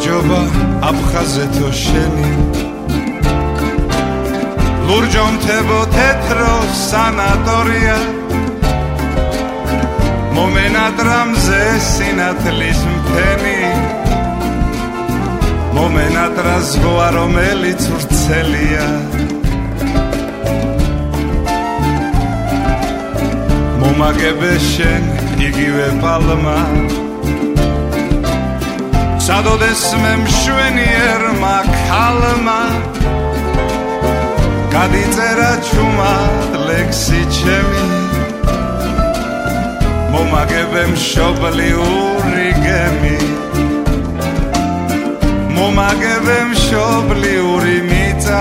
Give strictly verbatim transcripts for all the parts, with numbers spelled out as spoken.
გამარჯობა აფხაზეთო შენი ლურჯონთებო თეთრო სანატორია მომენატრა მზე სინათლის მთენი მომენატრა ზღვა რომელიც ვრცელია მომაგებე შენ იგივე პალმა სადოდეს მე მშვენიერმა ქალმა გადიწერა ჩუმად ლექსი ჩემი მომაგებე მშობლიური გემი მომაგებე მშობლიური მიწა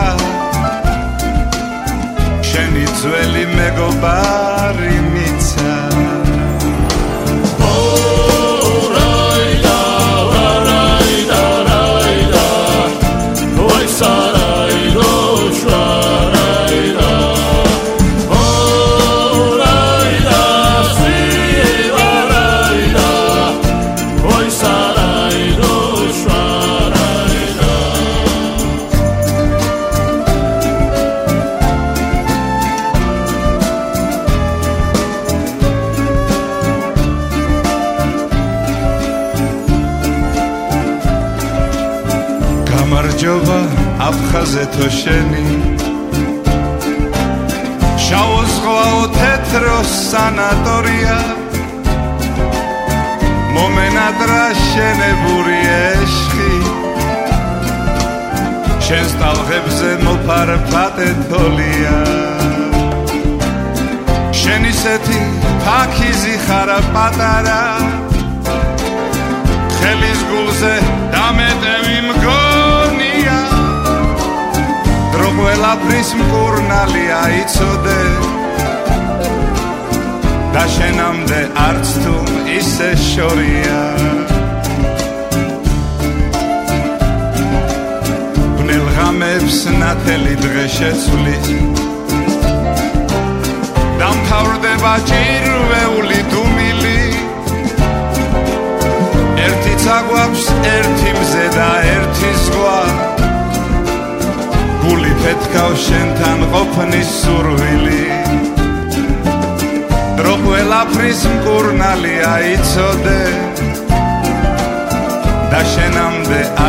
შენი ძველი მეგობარი მიცა გამარჯობა აფხაზეთო შენი შავო ზღვაო თეთრო სანატორია მომენატრა შენებური ეშხი შენს ტალღებზე მოფარფატე თოლია შენ ისეთი ფაქიზი ხარა პატარა ხელის გულზე დამეტევი მგონია დრო ყველაფრის მკურნალია იცოდე და შენამდე არც თუ ისე შორია ბნელღამებს ნათელი დღე შეცვლით დამთავრდება ჭირვეული დუმილი ერთი წაგვაქვს ერთი მზე და ერთი ზღვა გული ფეთქავს შენთან ყოფნის სურვილი დრო ყველაფრის მკურნალია იცოდე და შენამდე